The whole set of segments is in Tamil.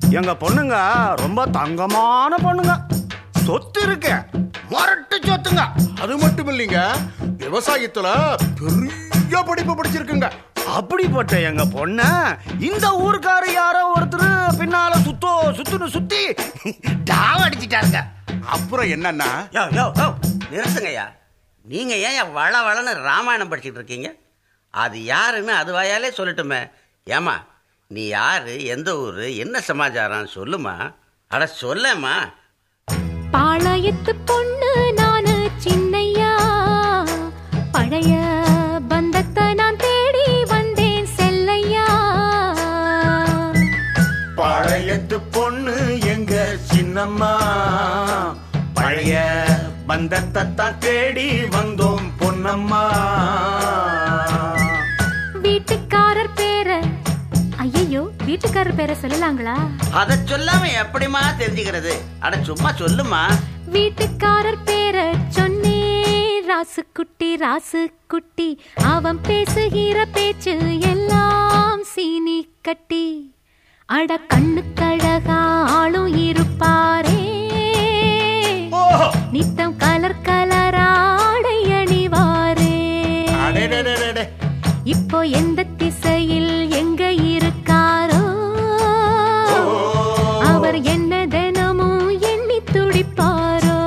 எங்க பொண்ணுங்க ரொம்ப தங்கமான பொண்ணுங்க. சொத்து இருக்கு, மரட்டு சொத்துங்க. அது மட்டும் இல்லைங்க, விவசாயத்துல பெரிய படிப்பு படிச்சிருக்குங்க. அப்படிப்பட்ட எங்க பொண்ண இந்த ஊருக்கார யாரோ ஒருத்தர் பின்னால சுத்துன்னு சுத்தி டாவ அடிச்சிட்டாருங்க. அப்புறம் என்னன்னா, நிறுத்துங்கய்யா. நீங்க ஏன் வள வளன்னு ராமாயணம் படிச்சுட்டு இருக்கீங்க? அது யாருன்னு அது வாயாலே சொல்லட்டுமே. ஏமா, நீ யாரு, எந்த ஊரு, என்ன சமாச்சாரம் சொல்லுமா. அட சொல்லமா. பாளையத்து பொண்ணு நானு சின்னையா, பழைய பந்தத்தை நான் தேடி வந்தேன் செல்லையா. பாளையத்து பொண்ணு எங்க சின்னம்மா, பழைய பந்தத்தை தான் தேடி வந்தோம் பொன்னம்மா. வீட்டுக்காரர் பேர, ஐயோ வீட்டுக்காரர் பேரை சொல்லலாங்களா? அத சொல்லாம எப்படிமா தெரிஞ்சுக்கிறது? அட சும்மா சொல்லுமா. வீட்டுக்காரர் பேரை சொன்னே, ராசுக்குட்டி ராசுக்குட்டி. அவன் பேசுகிற பேச்சு எல்லாம் சீனி கட்டி. அட கண்ணுக்கழகா ஆளும் இருப்பாரே, நித்தம் கலர் கலராடை அணிவாரே. இப்போ எந்த திசையில் எங்க இருக்காரோ, அவர் என்ன தினமும் எண்ணி துடிப்பாரோ.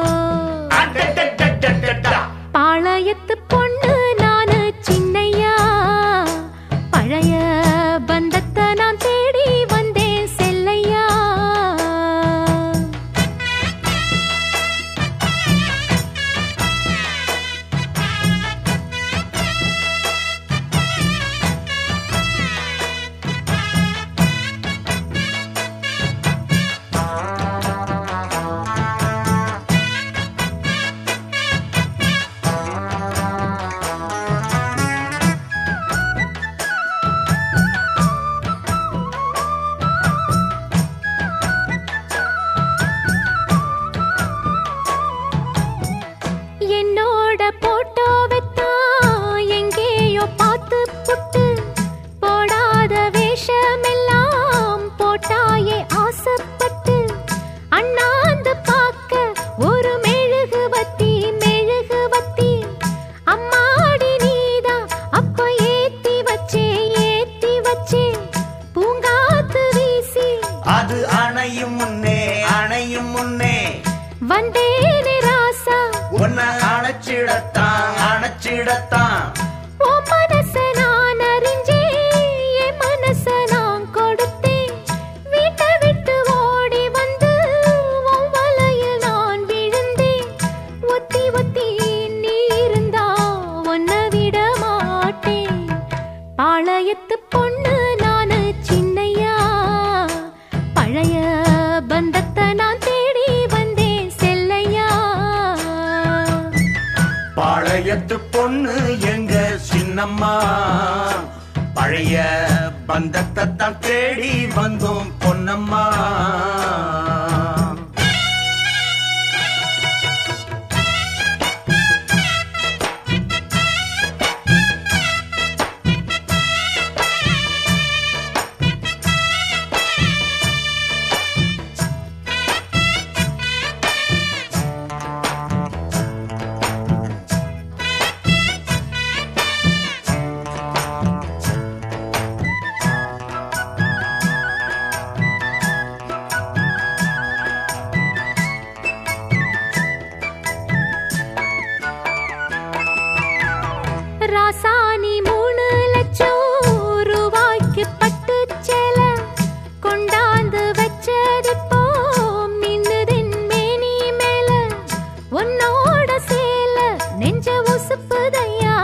பாளையத்து பொண்ணு நானு சின்னையா, பழைய பந்தத்தை நான் தேடி வந்தேன் செல்லையா. என்னோட போட்டோவைத்தான் எங்கேயோ பார்த்து புட்டு, போடாத வேஷமெல்லாம் போட்டாயே ஆசைப்பட்டு. அண்ணாந்து பார்க்க ஒரு மெழுகுவத்தி அம்மாடி நீதான் அப்ப ஏத்தி வச்சே பூங்காத்து வீசி. அது அணையும் முன்னே வந்தேனே ராசா, உன்னை அணைச்சிடத்தான். ஓ மனச நான் அறிஞ்சேன், என் மனச நான் கொடுத்தேன். வீட்டை விட்டு ஓடி வந்து உன் வலையில் நான் விழுந்தேன். ஒத்தி நீ இருந்தா உன்னை விட மாட்டேன். பாளையத்து பொண்ணு நானு சின்னையா, பழைய பந்தத்தை நான் தேடி வந்தேன் செல்லையா. பாளையத்து பொண்ணு எங்க சின்னம்மா, பழைய பந்தத்தை தான் தேடி வந்தோம் பொன்னம்மா. ராசானி 3 லட்சம் ரூபாய்க்கு பட்டு சேலை கொண்டாந்து வச்சதிப்போ மின்னுதின் மேனி மேல. உன்னோட சேல நெஞ்ச உசுப்புதையா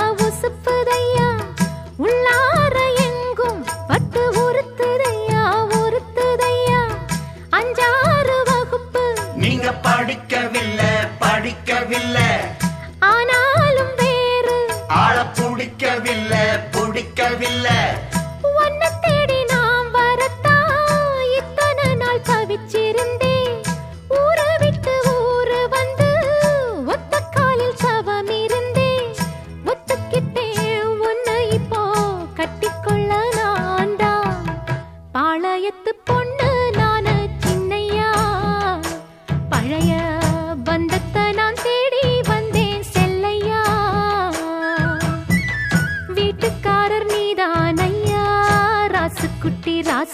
உள்ளார எங்கும் பட்டு உறுத்துதையா. 5-6 வகுப்பு நீங்க படிக்கவில்லை, ஆனாலும் வேறு ஆள பிடிக்கவில்லை. உன்னை தேடி நான் வரத்தான் இத்தனை நாள் தவிச்சிருந்தேன். ஊரை விட்டு ஊரு வந்து ஒத்த காலில் சவம் இருந்தேன். ஒத்துக்கிட்டேன் உன்னை இப்போ கட்டிக்கொள்ள நான் தான். பாளையத்து பொண்ணு நான்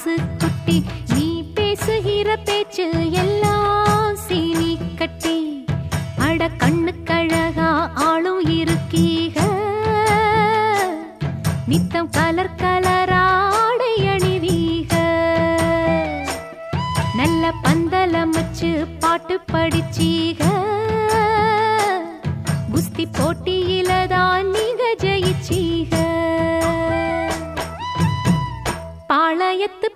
ராசு குட்டி நீ பேசுகிற பேச்சு எல்லாம் சீனி கட்டி அட கண்ணு கழகா ஆளும் இருக்கீக நித்தம் கலர் கலராடை அணிவீக நல்ல பந்தலமைச்சு பாட்டு படிச்சீக குஸ்தி போட்டியில தான் நீங்க ஜெயிச்சீக பாளையத்து